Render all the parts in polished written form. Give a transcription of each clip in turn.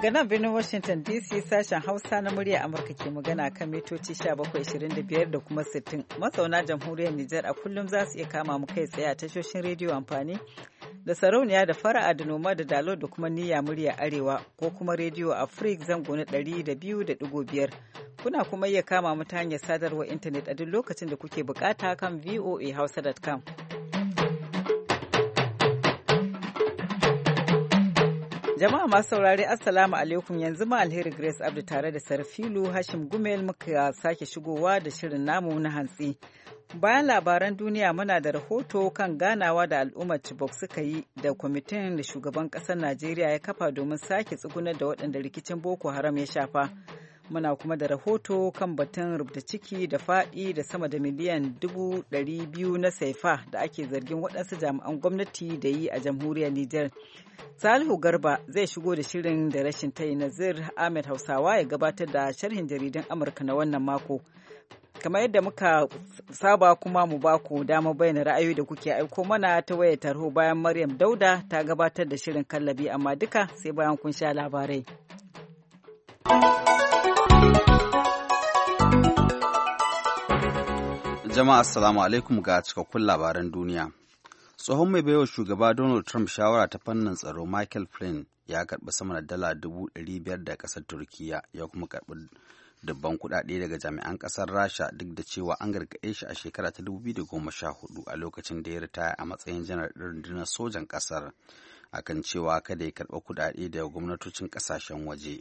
Daga nan birnin Washington DC sashen Hausa na murya Amurka ke magana kan mitoci 1725 da kuma 60. Mazauna jamhuriyar Nijar a kullum za su iya kama mu kai tsaye a tashoshin rediyo amfani da sarauniya da fara'a da noma da dalo da kuma niyya murya arewa ko kuma rediyo Afrik zango na 200.5. Kuna kuma iya kama mu ta hanyar sadarwar intanet a duk lokacin da kuke bukata kan voahausa.com. Jama'a masu saurare Assalamu alaikum, yanzu ma Alheri Grace Abdu tare da Sarfilu Hashim Gumel muka sake shigowa da shirin namu na hantsi. Bayan labaran duniya muna da rahoto kan ganawa da al'ummar Chibok suka yi da kwamitin da shugaban ƙasar Najeriya ya kafa domin sake tsugunar da waɗanda rikicin Boko Haram ya shafa. Muna kuma da rahoto kan batun rubda ciki da faɗi da sama da miliyan 200,000 na saifa da ake zargin waɗansu jami'an gwamnati da yi a jamhuriyar Nijar. Salihu Garba zai shigo da shirin da rashin tayi. Nazir Ahmed Hausawa ya gabatar da sharhin jaridan Amurka na wannan mako. Kamar yadda muka saba kuma mu ba ku dama bayyana ra'ayoyi da kuke aiko mana ta wayar tarho bayan Maryam Dauda ta gabatar da shirin kallabi, amma duka sai bayan kun sha labarai. Jama'a assalamu alaikum ga cikakkun labaran duniya. Tsohon mai baiwa shugaba Donald Trump shawara ta fannin tsaro Michael Flynn ya karɓi sama da dala 500,000 da ƙasar Turkiyya, ya kuma karɓi dubban kuɗaɗe daga jami'an ƙasar Rasha duk da cewa an gargaɗe shi a shekara ta 2014 a lokacin da ya ritaya a matsayin janar rundunar sojan ƙasar akan cewa kada ya karɓi kuɗaɗe daga gwamnatocin ƙasashen waje.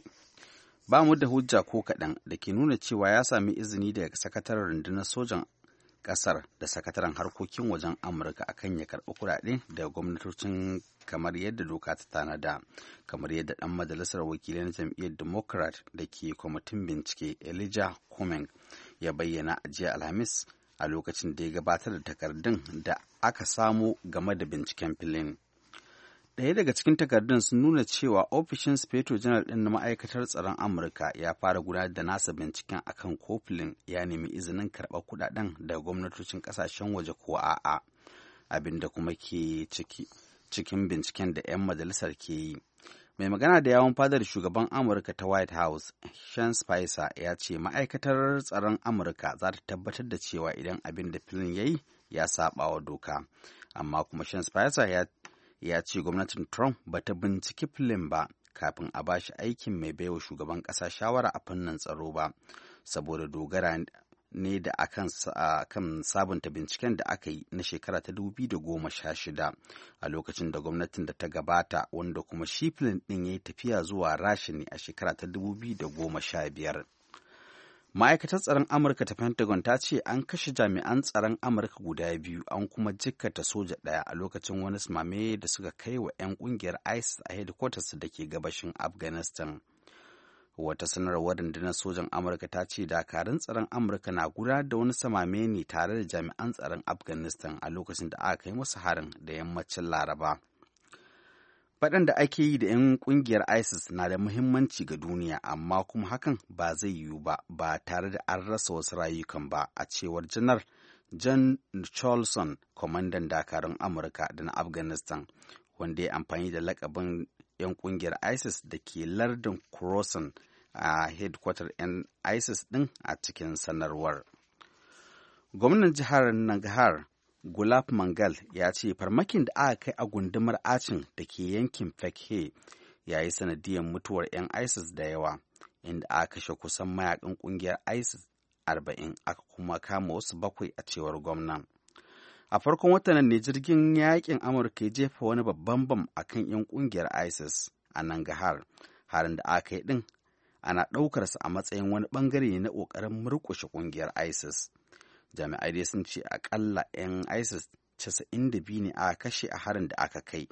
Ba mu da hujja ko kaɗan da ke nuna cewa ya sami izini daga sakataren rundunar sojan kasar da sakataren harkokin wajen Amurka akan ya karɓi kuɗaɗe daga gwamnatocin kamar yadda doka ta tanada, kamar yadda ɗan majalisar wakilai na jam'iyyar Democrat da ke kwamitin bincike Elijah Cummings ya bayyana a jiya Alhamis a lokacin da ya gabatar da takardun da aka samo game da binciken Flynn. Ɗaya daga cikin takardun sun nuna cewa ofishin Speto Janar ɗin na ma'aikatar tsaron Amurka ya fara gudanar da nasa binciken akan ko Flynn ya nemi izinin karɓar kuɗaɗen daga gwamnatocin ƙasashen waje ko a'a, abin da kuma ke cikin binciken da 'yan majalisar ke yi. Mai magana da yawon fadar shugaban Amurka ta White House, Sean Spicer, ya ce ma'aikatar tsaron Amurka za ta tabbatar da cewa idan abin da Flynn ya yi ya saɓa wa doka. Amma kuma Sean Spicer ya ce gwamnatin Trump ba ta binciki Flynn ba kafin a bashi aikin mai baiwa shugaban ƙasa shawara a fannin tsaro ba, saboda dogara ne da kan sabunta binciken da aka yi na shekara ta 2016 a lokacin da gwamnatin da ta gabata, wanda kuma shi Flynn ɗin ya yi tafiya zuwa Rasha ne a shekara ta 2015. Ma'aikatar tsaron Amurka ta Pentagon ta ce an kashe jami'an tsaron Amurka guda 2 an kuma jikkata soja ɗaya a lokacin wani sumame da suka kai wa 'yan ƙungiyar ISIS a hedikwatarsu da ke gabashin Afghanistan. Wata sanarwar rundunar sojan Amurka ta ce dakarun tsaron Amurka na gudanar da wani samame ne tare da jami'an tsaron Afghanistan a lokacin da aka kai musu harin da yammacin Laraba. Faɗan da ake yi da 'yan ƙungiyar ISIS na da muhimmanci ga duniya, amma kuma hakan ba zai yiwu ba tare da an rasa wasu rayukan ba, a cewar janar John Charlson, kwamandan dakarun Amurka da na Afghanistan, wanda ya amfani da lakabin 'yan ƙungiyar ISIS da ke lardin Khorasan a hedkwatar 'yan ISIS ɗin a cikin sanarwar. Gwamnan jihar Nangarhar Gulab Mangal ya ce farmakin da aka kai a gundumar Achin da ke yankin Fekhe ya yi sanadiyar mutuwar 'yan ISIS da yawa, inda aka kashe kusan mayakan ƙungiyar ISIS 40 aka kuma kama wasu 7 a cewar gwamnan. A farkon watan ne jirgin yakin Amurka ya jefa wani babban bam a kan 'yan ƙungiyar ISIS a Nangarhar. Harin da aka yi ɗin ana ɗaukarsa a matsayin wani ɓangare ne na ƙoƙarin murƙushe ƙungiyar ISIS. Jami'ai dai sun ce akalla 'yan ISIS 92 ne aka kashe a harin da aka kai.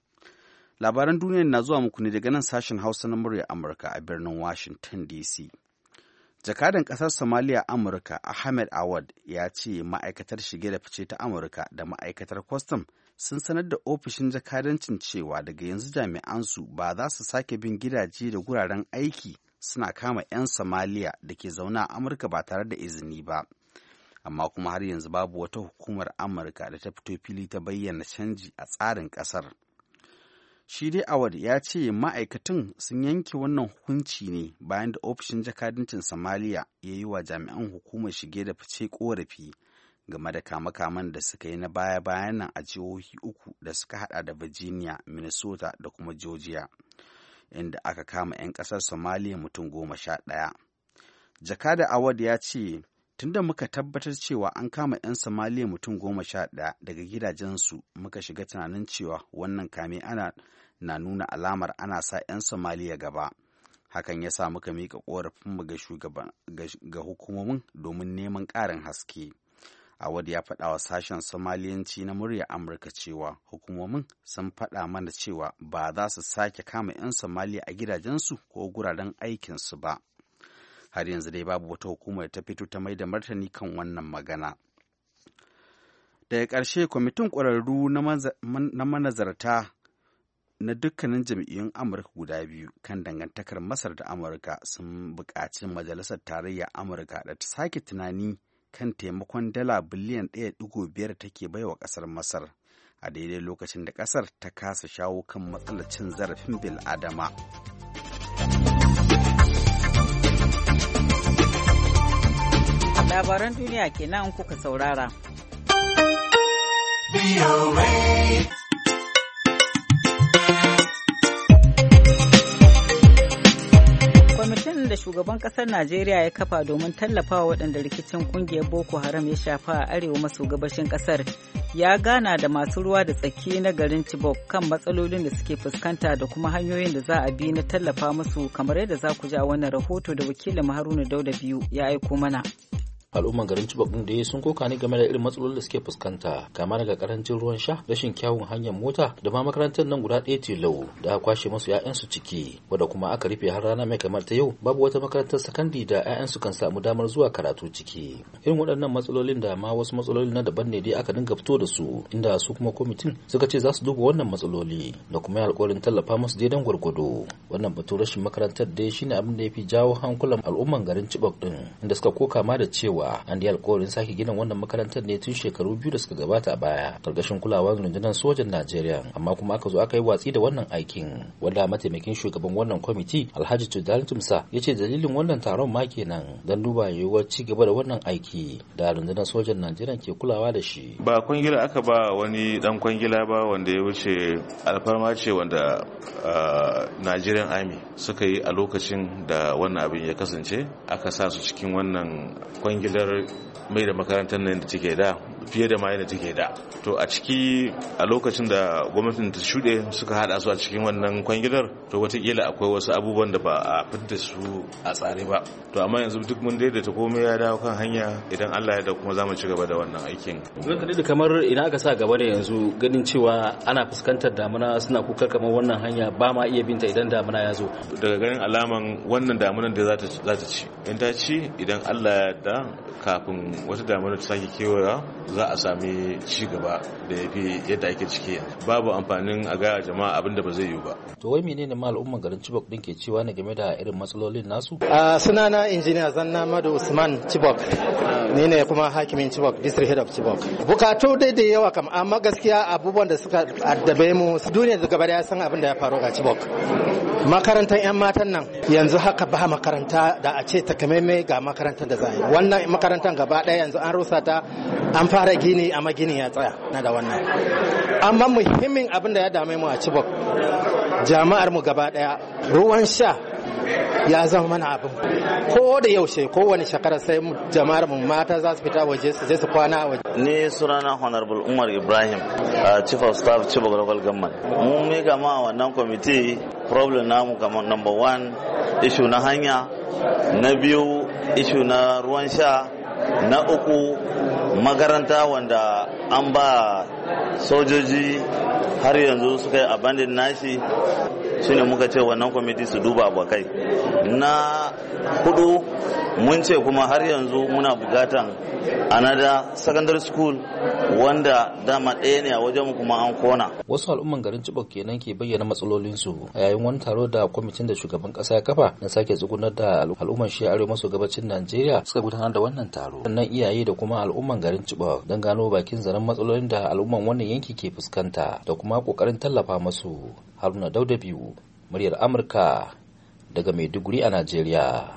Labaran duniya na zuwa muku ne daga nan sashen Hausa na murya Amurka a birnin Washington DC. Jakadan ƙasar Somalia Amurka Ahmed Awad ya ce ma'aikatar shige da fice ta Amurka da ma'aikatar kwastam sun sanar da ofishin jakadancin cewa daga yanzu jami'ansu ba za su sake bin gidaje da guraren aiki suna kama 'yan Somalia da ke zaune a Amurka ba tare da izini ba. Amma kuma har yanzu babu wata hukumar Amurka da ta fito fili ta bayyana canji a tsarin ƙasar. Shi dai Awad ya ce ma'aikatan sun yanke wannan hukunci ne bayan da ofishin jakadancin Somalia ya yi wa jami'an hukumar shige da fice korafi game da kame-kamen da suka yi na baya-bayan nan a jihohi 3 da suka hada da Virginia, Minnesota da kuma Georgia, inda aka kama 'yan ƙasar Somalia mutum 11. Jakada Awad ya ce, tunda muka tabbatar cewa an kama 'yan Somalia mutum 11 daga gidajensu, muka shiga tunanin cewa wannan kame na nuna alamar ana sa 'yan Somalia gaba. Hakan ya sa muka miƙa ƙorafinmu ga hukumomin domin neman ƙarin haske. Awad ya faɗa wa sashen Somaliyanci na murya Amurka cewa hukumomin sun faɗa mana cewa ba za su sake kama 'yan Somalia a gidajensu ko guraren aikinsu ba. Har yanzu dai babu wata hukumar ta fito ta mai da martani kan wannan magana. Daga ƙarshe, kwamitin ƙwararru na manazarta na dukkanin jam'iyyun Amurka guda biyu kan dangantakar Masar da Amurka sun buƙaci Majalisar Tarayyar Amurka da ta sake tunani kan taimakon dala biliyan 1.5 take baiwa ƙasar Masar a daidai lokacin da ƙasar ta kasa shawo kan matsalar cin zarafin bil'adama. Labaran duniya kenan kuka saurara. Kwamitin da shugaban ƙasar Najeriya ya kafa domin tallafawa waɗanda rikicin ƙungiyar Boko Haram ya shafa a arewa maso gabashin ƙasar ya gana da masu ruwa da tsaki na garin Chibok kan matsalolin da suke fuskanta da kuma hanyoyin da za a bi na tallafa musu, kamar yadda za ku ji a wannan rahoto da wakilin Haruna Dauda biyu ya aiko mana. Al'umman garin Chibok din da sun koka ne game da irin matsalolin da suke fuskanta, kama daga karancin ruwan sha, rashin kyawun hanyar mota da ma makarantar nan guda ɗaya tilo da aka kwashe musu 'ya'yansu ciki, wadda kuma aka rufe har rana mai kamar ta yau babu wata makarantar sakandare da 'ya'yansu kan samu damar zuwa karatu ciki. Irin waɗannan matsalolin da ma wasu matsaloli na daban ne dai aka dinga fito da su, inda su kuma kwamitin suka ce za su duba wannan matsaloli da kuma alƙawarin tallafa musu daidan gwargwado. Wannan batu rashin makarantar dai shine abin da ya fi jawo hankulan al'umman garin Chibok din, inda suka koka ma da cewa an yi alkawarin sake gina wannan makarantar ne tun shekaru 2 da suka gabata a baya karkashin kulawar rundunar sojan Najeriya, amma kuma aka zo aka yi watsi da wannan aikin, wanda mataimakin shugaban wannan kwamiti Alhaji Tudal Tumsa ya ce dalilin wannan taron ma kenan don duba yiwuwar ci gaba da wannan aiki da rundunar sojan Najeriya ke kulawa da shi. Ba kwangila aka ba wani dan kwangila ba wanda ya wuce alfarma ce wanda Nigerian Army suka yi a lokacin da wannan abin ya kasance, aka sa su cikin wannan kwangilar mai da makarantar nan da take da fiye da ma yadda take da. To a ciki a lokacin da gwamnatin ta shuɗe suka haɗa su a cikin wannan kwangilar, to watakila akwai wasu abubuwan da ba a fitar su a tsare ba. To amma yanzu duk mun daidaita komai ya dawo kan hanya, idan Allah ya da kuma za mu ci gaba da wannan aikin. Zan da kamar ina aka sa gaba da yanzu ganin cewa ana fuskantar damuna, suna kuka kamar wannan hanya ba ma iya binta idan damuna ya zo. Daga ganin alaman wannan damunan da za ta ci, in ta ci idan Allah ya da kafin wata damuna ta sake kewaya za a sami ci gaba da yafi yadda ake ciki. Babu amfanin a ga jama'a abin da ba zai yi ba. To wai menene ma al'umman garin Chibok din ke cewa ne game da irin matsalolin nasu? Sunana injiniya Zanna Madu Usman Chibok, ni ne kuma hakimin Chibok, district head of Chibok. Bukatu dai da yawa kam, amma gaskiya abubuwan da suka addabe mu duniya da gaba da ya san abin da ya faru ga Chibok. Makarantar 'yan matan nan yanzu haka ba makaranta da a ce takamaimai ga makarantar da za a yi. Wannan makarantar gaba ɗaya yanzu an rusa ta, an fara gini amma gini ya tsaya na da wannan. Amma muhimmin abin da ya dame mu a Chibok, jama'ar mu gaba ɗaya ruwan sha ya zama mana abin ko da yaushe kowane shekara sai jama'ar mu mata za su fita waje su je su kwana a waje. Ni sunana Honorable Umar Ibrahim, Chief of Staff Chibok Local Government. Mun mika ma wannan kwamiti problem namu kamar number 1 issue na hanya, na 2 issue na ruwan sha, na 3 makaranta wanda an ba sojoji har yanzu suka yi abandon nashi, shine muka ce wannan kwamiti su duba abokai. Na 4 mun ce kuma har yanzu muna bukatan another secondary school wanda dama ɗaya ne a wajen kuma an kona. Wasu al'umman garin Chibok kenan ke bayyana matsalolinsu a yayin wani taro da kwamitin da shugaban ƙasa ya kafa na sake tsugunar da al'umman shi arewa maso gabacin Najeriya suka gudanar da wannan taro. Sannan iyaye da kuma al'umman garin Chibok don gano bakin zaren matsalolin da al'umman wannan yanki ke fuskanta da kuma ƙoƙarin tallafa masu. Haruna Dauda biyu, muryar Amurka daga Maiduguri a Najeriya.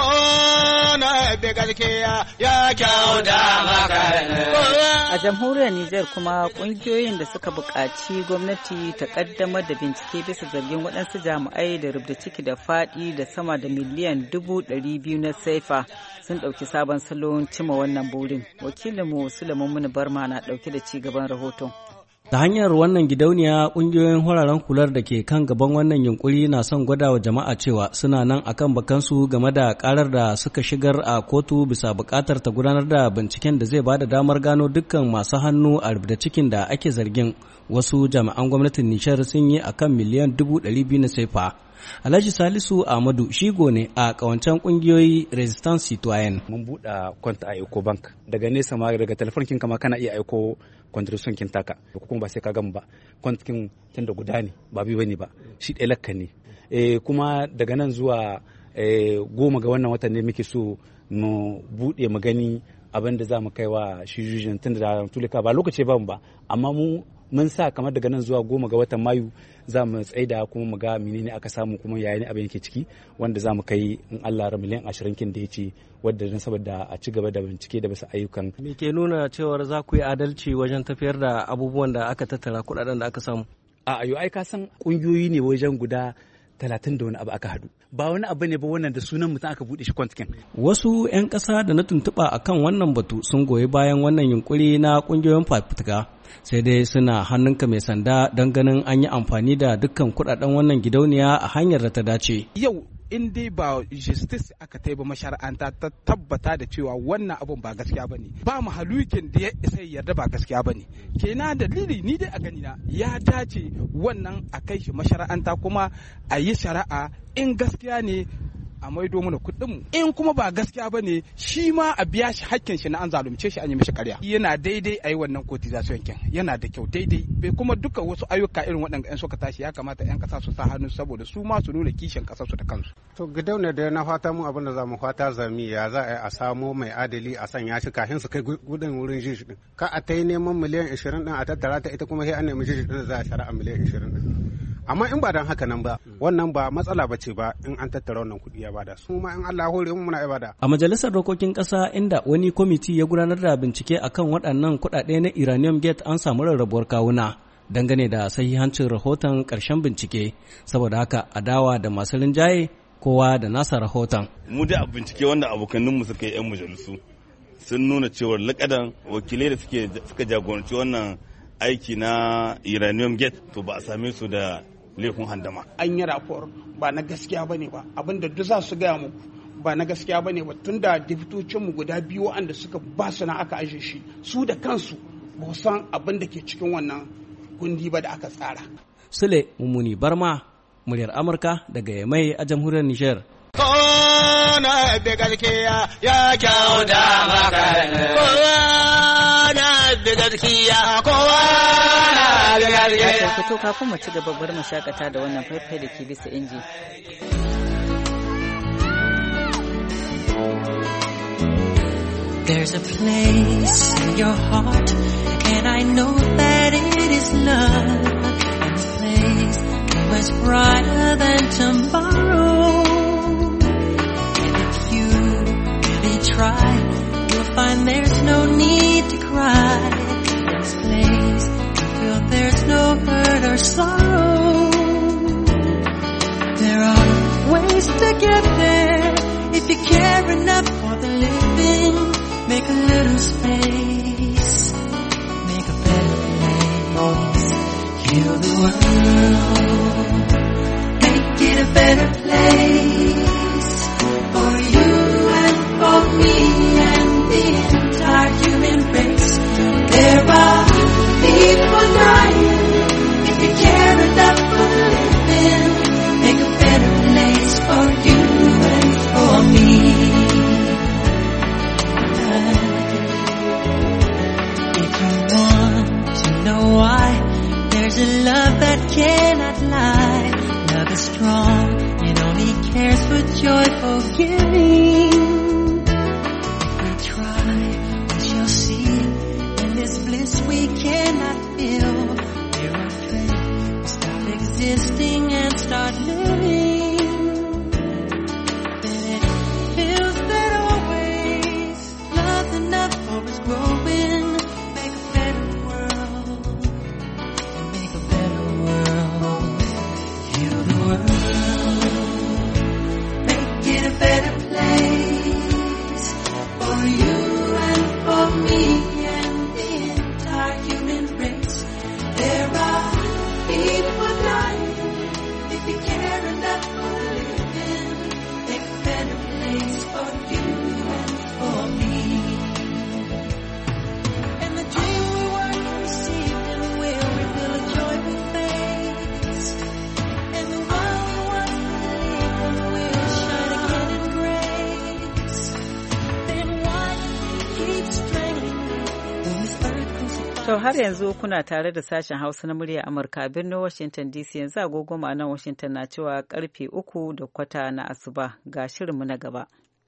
A jamhuriyar Nijar kuma kungiyoyin da suka buƙaci gwamnati ta ƙaddamar da bincike bisa zargin waɗansu jami'ai da rubda ciki da faɗi da sama da miliyan 200,000 na saifa sun ɗauki sabon salon cima wannan burin. Wakilinmu Sulaiman Muni Barma na ɗauke da ci gaban rahoton. Ta hanyar wannan gidauniya, ƙungiyoyin hararen kular da ke kan gaban wannan yunkuri na son gwada wa jama'a cewa suna nan akan bakansu game da karar da suka shigar a kotu bisa buƙatar ta gudanar da binciken da zai bada damar gano dukkan masu hannu a rubda cikin da ake zargin wasu jami'an gwamnatin Nijar sun yi akan miliyan 200,000 na sefa. Alhaji Salisu Ahmadu shigo ne a kawancan kungiyoyi Resistance Citoyen. Mun buɗe kwanta a Ecobank daga nesa ma daga telefonkin kama kana iya aiko contribution kin taka kuma ba sai ka gama ba kwantin tun da guda ne ba biyu bane ba shi ɗaya lakka ne kuma daga nan zuwa 10 ga wannan watan ne muke so mu buɗe mu gani abin da za mu kai wa shi jujin tun da tulika ba lokaci ba mu ba amma mun sa kamar daga nan zuwa 10 ga watan Mayu za mu tsaida kuma mu ga menene aka samu kuma yayin abin yake ciki wanda za mu kai in Allah ra miliyan 20 kin da yace wadda dan saboda a ci gaba da bincike da bisa ayyukan. Me ke nuna cewa za ku yi adalci wajen tafiyar da abubuwan da aka tattara kudaden da aka samu? Ayo ai ka san kungiyoyi ne wajen guda 30 da wani abu aka hadu ba wani abu ne ba wannan da sunan mutum aka bude shi kwantikin. Wasu 'yan ƙasa da na tuntuɓa akan wannan batu sun goyi bayan wannan yunkuri na ƙungiyoyin fafutuka sai dai suna hannunka mai sanda don ganin an yi amfani da dukkan kuɗaɗen wannan gidauniya a hanyar da ta dace. Yau in dai ba justice aka taiba mashara'anta ta tabbata da cewa wannan abun ba gaskiya bane ba mu halukin da ya isa yarda ba gaskiya bane kenan dalili ni dai a gani na ya dace wannan a kai shi mashara'anta kuma a yi shari'a in gaskiya ne a maido mana kuɗinmu in kuma ba gaskiya ba ne shi ma a biya shi hakkin shi na an zalunce shi an yi mishi ƙarya yana daidai a yi wannan cotization kin yana da kyau daidai bai kuma duka wasu ayyuka irin waɗanda 'yan suka tashi ya kamata 'yan ƙasa su sa hannu saboda su ma su nuna kishin ƙasar su da kansu. To gidauniya da na fata mu abin da za mu fata zami ya za a yi a samo mai adali a sanya shi kafin su kai gudun wurin jishi din ka a ta yi neman miliyan 20 din a tattara ta ita kuma sai an nemi jishi din za a shari'a miliyan 20 din. Amma in ba dan haka nan ba wannan ba matsala ba ce ba in an tattara wannan kuɗi ya bada su ma in Allah hore mu muna ibada. A majalisar dokokin ƙasa inda wani kwamiti ya gudanar da bincike akan waɗannan kuɗaɗe na Uranium Gate an samu rarrabuwar kawuna dangane da sahihancin rahoton ƙarshen bincike saboda haka adawa da masu rinjaye kowa da nasa rahoton. Mu da bincike wanda abokanninmu suka yi 'yan majalisu sun nuna cewa lakadan wakilai da suka jagoranci wannan aiki na Uranium Gate to ba a same su da laifin handama. An yi rapor ba na gaskiya bane ba abinda duk za su gaya muku ba na gaskiya bane ba tunda dibitocinmu guda biyu wanda suka ba su na aka aje shi su da kansu ba san abin da ke cikin wannan kundi ba da aka tsara. Sule Mummuni Barma, muryar Amurka daga Yamai a jamhuriyar Nijar. Kona da gaskiya ya kyauta maka kowa na da gaskiya kowa na da gaskiya. Ya fito kafin mu ci gaba bar mu shakata da wannan faifai da ke bisa inji. There's a place in your heart, and I know that it is love. And the place is much brighter than tomorrow. And if you really try, you'll find there's no need to cry. In this place, you feel there's no hurt or sorrow. There are ways to get there if you care enough for the living. Make a little space, make a better place, heal the world, make it a better place, for you and for me and the entire human race. There are people dying, if you care enough for the living, make a better place for you and for me. Why? There's a love that cannot lie. Love is strong, it only cares for joyful giving. If we try, we shall see. In this bliss we cannot feel. We're afraid we stop existing. start living, then it feels that always love enough for us growing. Make a better world, and make a better world. Heal the world, make it a better place for you and for me and the entire human race. There are people dying. If you care enough for living, make a better place for you and for me. And the dream we weren't conceived in will reveal a joyful face. And the world we once believed in will shine again in grace. Then why keep straining when this earth goes apart? To har yanzu kuna tare da sashen Hausa na murya Amurka a birnin Washington DC. Yanzu agogo ma'anar Washington na cewa karfe 3:15 na asuba. Ga shirinmu na gaba.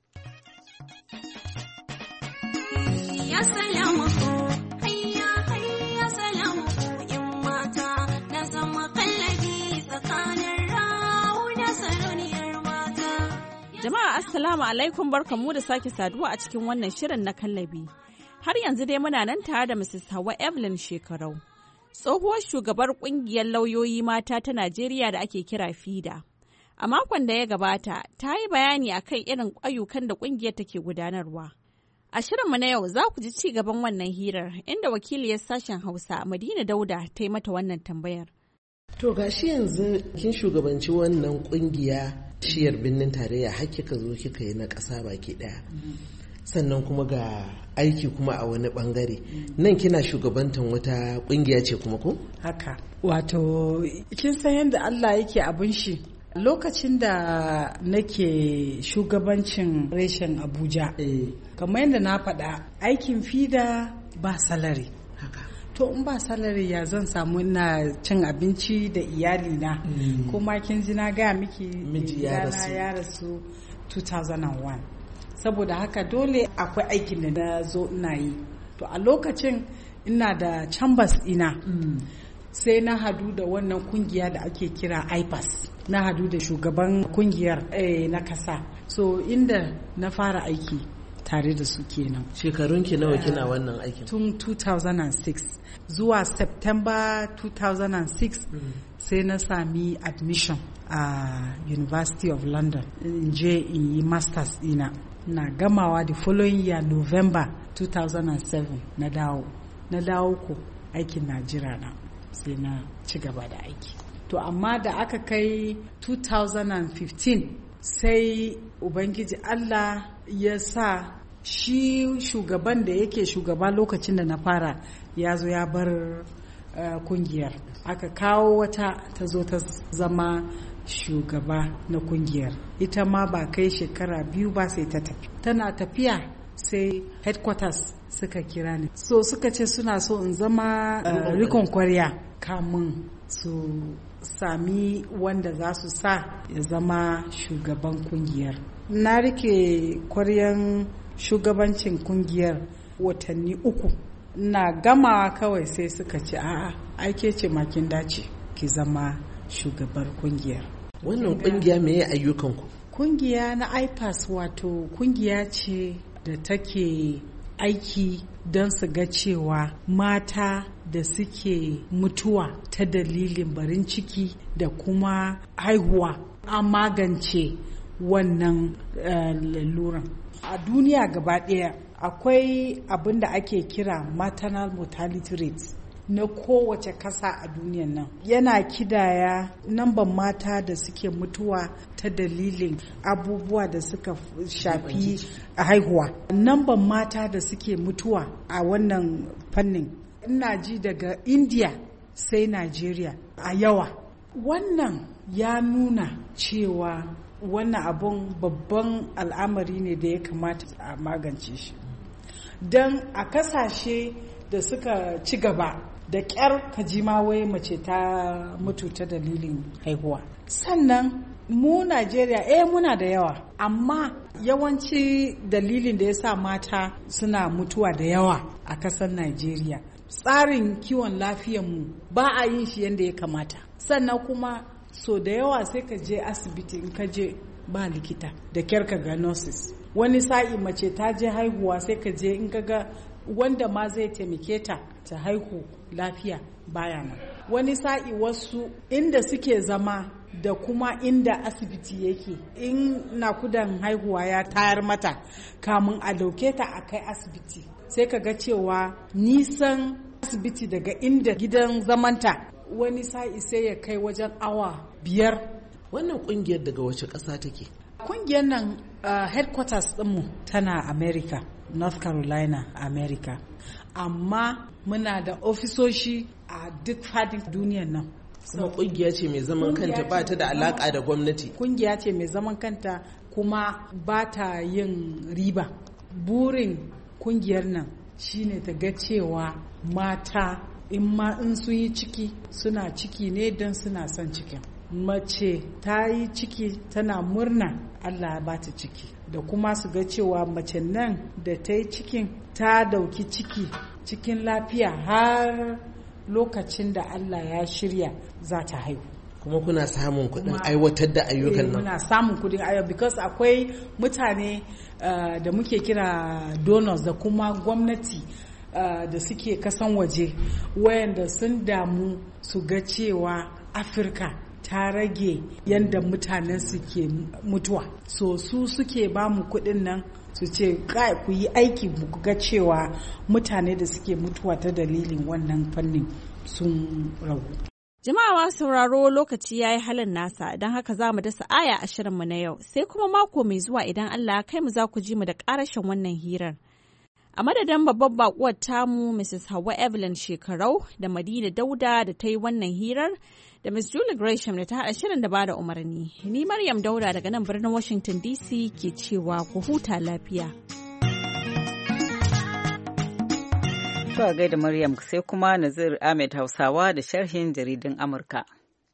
Ya salamu hayya hayya salamu yan mata na zama kallabi tsakanin rawu da sarauniyar mata. Jama'a assalamu alaikum, barkamu da sake saduwa a cikin wannan shirin na kallabi. Har yanzu dai muna nan tare da Mrs. Hauwa Evelyn Shekarau, tsohuwar shugabar kungiyar lauyoyi mata ta Najeriya da ake kira FIDA. A makon da ya gabata, ta yi bayani akan irin ayyukan da kungiyar take gudanarwa. A shirinmu na yau za ku ji ci gaban wannan hirar, inda wakiliyar sashen Hausa Madina Dauda ta yi mata wannan tambayar. To gashi yanzu kin shugabanci wannan kungiya shiyar birnin tarayya har kika zo kika yi na ƙasa baki ɗaya. Sannan kuma ga aiki kuma a wani bangare nan kina shugabantan wata kungiya ce kuma ko? Haka wato kin san yadda Allah yake abin shi. Lokacin da nake shugabancin reshen Abuja, kamar yadda na faɗa aikin FIDA ba salari. To in ba salari ya zan samu na cin abinci da iyalina. Kuma kin ji na gaya miki ya rasu 2001. Saboda haka dole akwai aikin da na zo ina yi. To a lokacin ina da chambers ina. Sai na hadu da wannan kungiya da ake kira IPAS. Na hadu da shugaban kungiyar na kasa. So inda na fara aiki tare da su kenan. Shekarun ki nawa kina wannan aikin? Tun 2006 zuwa September 2006 sai na sami admission a University of London. In je in yi masters ina. Na gamawa the following year November 2007 na dawo ko aikin Najeriya na sai na ci gaba da aiki. To amma da aka kai 2015 sai Ubangiji Allah ya sa shi shugaban da yake shugaba lokacin da na fara ya zo ya bar kungiyar. Aka kawo wata ta zo ta zama shugaba na kungiyar. Ita ma ba kai shekara 2 ba sai ta tafi. Tana tafiya sai headquarters suka kira ni. So suka ce suna so in zama rikon kwarya kamun su sami wanda za su sa ya zama shugaban kungiyar. Na rike kwaryan shugabancin kungiyar watanni 3. Na gama kawai sai suka ce a'a aike ce makin dace ki zama shugabar kungiyar. Wannan kungiya me ya ayyukanku? Kungiya na IPAS wato kungiya ce da take aiki don su ga cewa mata da suke mutuwa ta dalilin barin ciki da kuma haihuwa an magance wannan laluran. A duniya gaba ɗaya akwai abin da ake kira maternal mortality rate na kowace kasa a duniyan nan. Yana kidaya namban mata da suke mutuwa ta dalilin abubuwa da suka shafi haihuwa. Namban mata da suke mutuwa a wannan fannin ina ji daga India sai Nigeria a yawa. Wannan ya nuna cewa wannan abun babban al'amari ne da ya kamata a magance shi. Don a kasashe da suka ci gaba da ƙyar kajima wai mace ta mutu ta dalilin haihuwa. Sannan mu Najeriya muna da yawa, amma yawanci dalilin da ya sa mata suna mutuwa da yawa a ƙasar Najeriya tsarin kiwon lafiyanmu ba a yin shi yadda ya kamata. Sannan kuma so da yawa sai ka je asibiti, in ka je ba likita da kyar ka ga nurses. Wani sa'i mace ta je haihuwa sai ka je in ka ga wanda ma zai taimake ta haihu lafiya baya nan. Wani sa'i wasu inda suke zama da kuma inda asibiti yake, in nakudan haihuwa ya tayar mata kamun a dauke ta a kai asibiti, sai ka ga cewa nisan asibiti daga inda gidan zamanta wani sa'i sai ya kai wajen awa 5. Wannan kungiyar daga wace ƙasa take? Kungiyar nan headquarters ɗinmu tana America, North Carolina, America. Amma muna da ofisoshi a duk fadin duniyar nan. Kuma kungiya ce mai zaman kanta, ba ta da alaka da gwamnati. Kungiya ce mai zaman kanta kuma ba ta yin riba. Burin kungiyar nan shine ta ga cewa mata in sun yi ciki suna ciki ne don suna son cikin. Mace ta yi ciki tana murna Allah ya ba ta ciki, da kuma su ga cewa mace nan da ta yi cikin ta dauki ciki cikin lafiya har lokacin da Allah ya shirya za ta haihu. Kuma kuna samun kuɗin aiwatar da ayyukan nan? Muna samun kuɗin aiwatar, because akwai mutane da muke kira donors da kuma gwamnati da suke kasan waje wayanda sun damu su ga cewa Afirka ta rage yadda mutanen suke mutuwa, so su suke ba mu kuɗin nan su ce kai ku yi aiki ku ga cewa mutane da suke mutuwa ta dalilin wannan fannin sun ragu. Jama'a sauraro, lokaci ya yi halin nasa, don haka za mu dasa aya a shirinmu na yau, sai kuma mako mai zuwa idan Allah ya kai mu za ku ji mu da ƙarashin wannan hirar. A madadin babbar bakuwar tamu Mrs. Hauwa Evelyn Shekarau da Madina Dauda da ta yi wannan hirar, da Ms. Julie Gresham da ta haɗa shirin da bada umarni. Ni Maryam Dauda daga nan birnin Washington DC ke cewa ku huta lafiya. To a gaida Maryam, sai kuma Nazir Ahmed Hausawa da sharhin jaridun Amurka.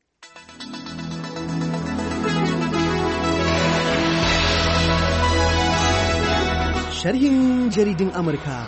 Sharhin jaridun Amurka.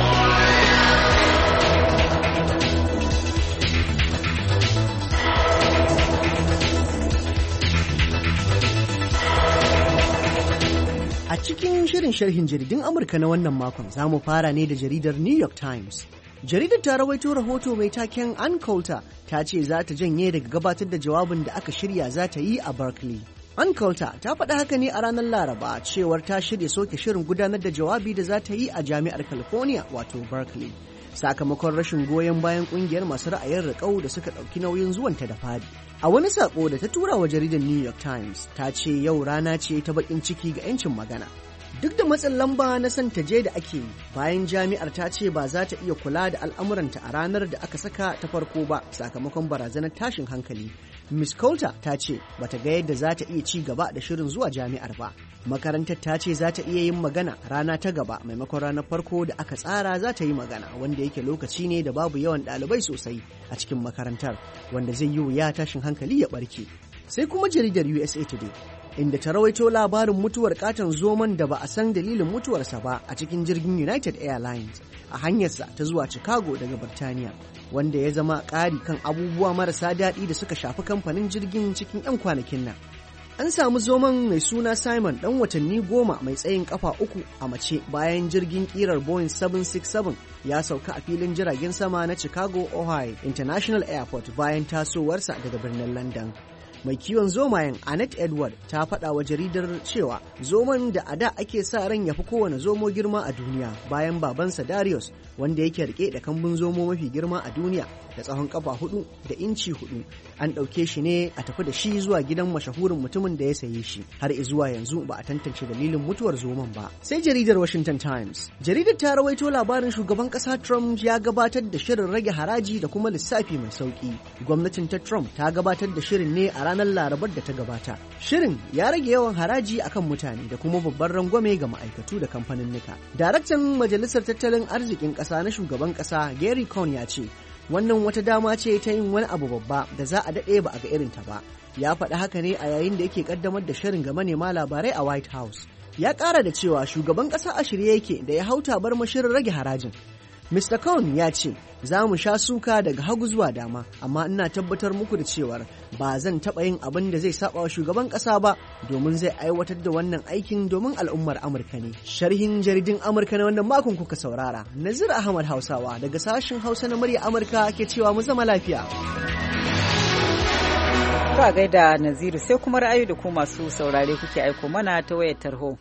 A cikin shirin sharhin jaridun Amurka na wannan makon za mu fara ne da jaridar New York Times. Jaridar ta rawaito rahoto mai taken Ann Coulter ta ce za ta janye daga gabatar da jawabin da aka shirya za ta yi a Berkeley. Ann Coulter ta faɗi haka ne a ranar Laraba cewar ta shirya soke shirin gudanar da jawabi da za ta yi a Jami'ar California wato Berkeley. Sakamakon rashin goyon bayan ƙungiyar masu ra'ayin riƙau da suka ɗauki nauyin zuwanta da fadi. A wani saƙo da ta tura wa jaridar New York Times ta ce yau rana ce ta baƙin ciki ga 'yancin magana. Duk da matsin lamba na son ta je da ake yi, bayan jami'ar ta ce ba za ta iya kula da al'amuranta a ranar da aka saka ta farko ba sakamakon barazanar tashin hankali. Miss Coulter ta ce bata ga yadda za ta iya ci gaba da shirin zuwa jami'ar ba. Makarantar ta ce za ta iya yin magana rana ta gaba maimakon ranar farko da aka tsara za ta yi magana, wanda yake lokaci ne da babu yawan ɗalibai sosai a cikin makarantar, wanda zai yi wuya tashin hankali ya ɓarke. Sai kuma jaridar USA Today, inda ta rawaito labarin mutuwar katon zoman da ba a san dalilin mutuwarsa ba a cikin jirgin United Airlines a hanyarsa ta zuwa Chicago daga Birtaniya, wanda ya zama ƙari kan abubuwa marasa daɗi da suka shafi kamfanin jirgin cikin 'yan kwanakin nan. An samu zoman mai suna Simon ɗan watanni 10 mai tsayin kafa 3 a mace bayan jirgin ƙirar Boeing 767 ya sauka a filin jiragen sama na Chicago Ohio International Airport bayan tasowarsa daga birnin London. Mai kiwon zomayen Annette Edward ta faɗa wa jaridar cewa zoman da a da ake sa ran ya fi kowane zomo girma a duniya bayan babansa Darius, wanda yake rike da kambun zomo mafi girma a duniya da tsawon kafa 4 da inci 4, an ɗauke shi ne a tafi da shi zuwa gidan mashahurin mutumin da ya saye shi. Har zuwa yanzu ba a tantance dalilin mutuwar zoman ba. Sai jaridar Washington Times. Jaridar ta rawaito labarin shugaban ƙasa Trump ya gabatar da shirin rage haraji da kuma lissafi mai sauki. Gwamnatin ta Trump ta gabatar da shirin ne a ranar Larabar da ta gabata. Shirin ya rage yawan haraji akan mutane da kuma babban rangwame ga ma'aikatu da kamfaninnika. Daraktan Majalisar Tattalin Arzikin Ƙasa na shugaban ƙasa Gary Cohn ya ce, wannan wata dama ce ta yin wani abu babba da za a daɗe ba a ga irinta ba. Ya faɗi haka ne a yayin da yake ƙaddamar da shirin ga manema labarai a White House. Ya ƙara da cewa shugaban ƙasa a shirye yake da ya hau tabarmar shirin rage harajin. Mr. Cohn ya ce, za mu sha suka daga hagu zuwa dama, amma ina tabbatar muku da cewar ba zan taɓa yin abin da zai saba wa shugaban ƙasa ba domin zai aiwatar da wannan aikin domin al'ummar Amurka ne. Sharhin jaridun Amurka na wannan makon kuka saurara. Nazir Ahmad Hausawa daga sashen Hausa na murya Amurka ke cewa mu zama lafiya. Ba gaida Naziru sai kuma ra'ayi da ku masu saurare kuke aiko mana ta wayar tarho.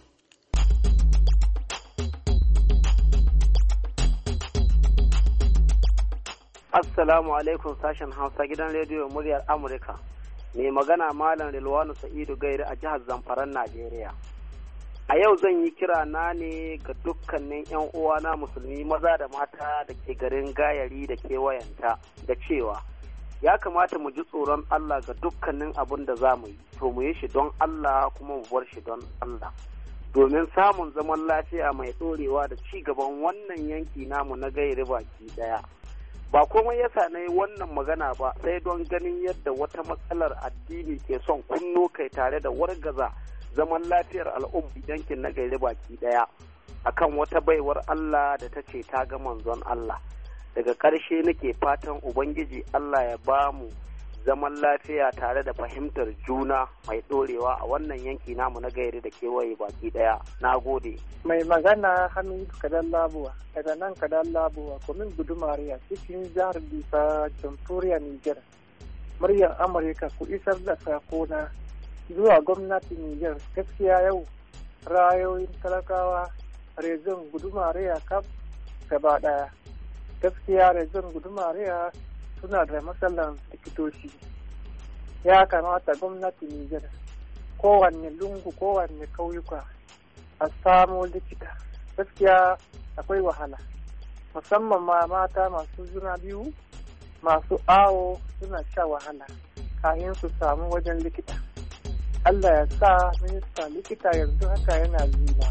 Assalamu alaikum sashen Hausa gidan rediyo muryar Amurka. Mai magana Malam Rilwanu Sa'idu Gairi a jihar Zamfaran Najeriya. A yau zan yi kira na ne ga dukkanin 'yan uwana musulmi maza da mata da ke garin Gayari da kewayenta da cewa ya kamata mu ji tsoron Allah ga dukkanin abin da za mu yi, to mu yi shi don Allah kuma mu bar shi don Allah. Domin samun zaman lafiya mai ɗorewa da ci gaban wannan yanki namu na Gairi baki ɗaya. Ba komai yasa na yi wannan magana ba sai don ganin yadda wata matsalar addini ke son kunno kai tare da wargaza zaman lafiyar al'umma yankin na Gairi baki daya akan wata baiwar Allah da ta ce ta ga manzon Allah. Daga ƙarshe nake fatan Ubangiji Allah ya ba mu zaman lafiya tare da fahimtar juna mai ɗorewa a wannan yanki namu na Gairi da kewaye baki daya. Na gode. Mai magana Hamidu Kadan Labuwa daga nan Kadan Labuwa komin gudumariya cikin jihar Bisa jamhuriyar Nijar. Muryar Amurka ku isar da sakona zuwa gwamnatin Nijar. Gaskiya yau rayoyin talakawa rezon gudumariya kaf gaba daya. Gaskiya rezon gudumariya suna da matsalan likitoci. Ya kamata gwamnatin Nijar kowanne lungu kowanne kauyuka a samo likita. Gaskiya akwai wahala, musamman ma mata masu juna biyu masu awo suna sha wahala kayan su samu wajen likita. Allah ya sa minista likita yanzu haka yana zina.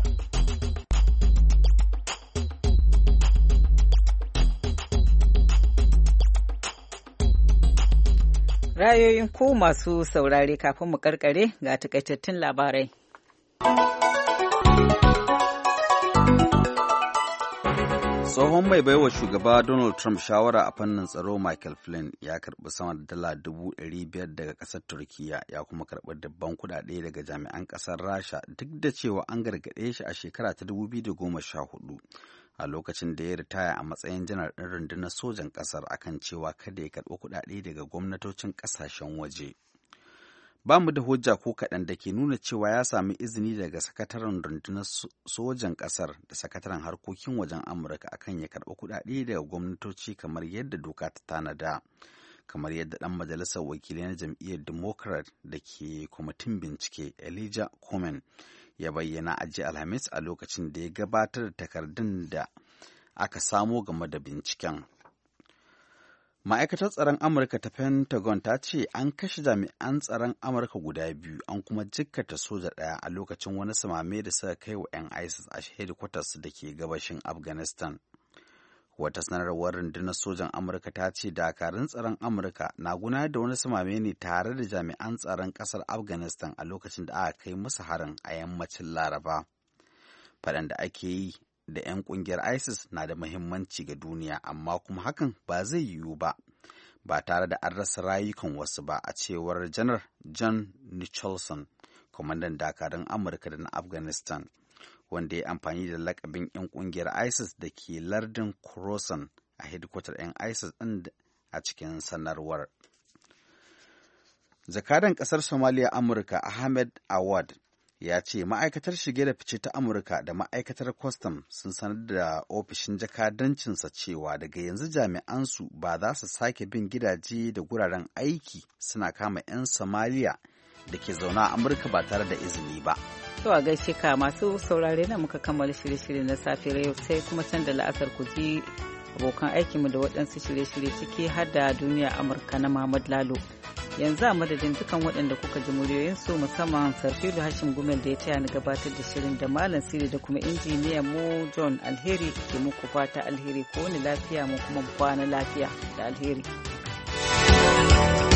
Rayoyin ku masu saurare kafin mu karkare ga takaitattun labarai. Tsohon mai baiwa shugaba Donald Trump shawara a fannin tsaro Michael Flynn ya karbi sama da dala 500,000 daga ƙasar Turkiyya ya kuma karbi dabban kuɗaɗe daga jami'an ƙasar Rasha duk da cewa an gargaɗe shi a shekara ta 2014 a lokacin da ya ritaya a matsayin janar ɗin rundunar sojan ƙasar akan cewa kada ya karɓi kuɗaɗe daga gwamnatocin ƙasashen waje. Ba mu da hujja ko kaɗan da ke nuna cewa ya sami izini daga sakataren rundunar sojan ƙasar da sakataren harkokin wajen Amurka akan ya karɓi kuɗaɗe daga gwamnatoci kamar yadda doka ta tanada, kamar yadda ɗan majalisar wakilai na jam'iyyar Democrat da ke kwamitin bincike Elijah Cohen ya bayyana a jiya Alhamis a lokacin da ya gabatar da takardun da aka samo game da binciken. Ma'aikatar tsaron Amurka ta Pentagon ta ce an kashe jami'an tsaron Amurka guda biyu an kuma jikkata soja ɗaya a lokacin wani samame da suka kai wa 'yan ISIS a hedikwatarsu da ke gabashin Afghanistan. Wata sanarwar rundunar sojan Amurka ta ce dakarun tsaron Amurka na gudanar da wani samame ne tare da jami'an tsaron ƙasar Afghanistan a lokacin da aka kai musu harin a yammacin Laraba. Faɗan da ake yi da 'yan ƙungiyar ISIS na da muhimmanci ga duniya, amma kuma hakan ba zai yiwu ba tare da an rasa rayukan wasu ba, a cewar Janar John Nicholson, kwamandan dakarun Amurka da na Afghanistan, wanda ya amfani da lakabin 'yan ƙungiyar ISIS da ke lardin Khorasan a hedikwatar 'yan ISIS ɗin a cikin sanarwar. Jakadan ƙasar Somalia Amurka Ahmed Awad ya ce ma'aikatar shige da fice ta Amurka da ma'aikatar kwastam sun sanar da ofishin jakadancinsa cewa daga yanzu jami'ansu ba za su sake bin gidaje da guraren aiki suna kama 'yan Somalia da ke zaune a Amurka ba tare da izini ba. To a gaishe ka masu saurare na muka kammala shirye-shirye na safiyar yau sai kuma can da la'asar ku ji abokan aikinmu da waɗansu shirye-shirye ciki har da duniya Amurka na Muhammad Lalo. Yanzu a madadin dukan waɗanda kuka ji muryoyinsu musamman Sarfilu Hashim Gumel da ya taya ni gabatar da shirin da Malam Siri da kuma injiniyan mu John Alheri ke muku fata alheri ko wani lafiya mu kuma kwana lafiya da alheri.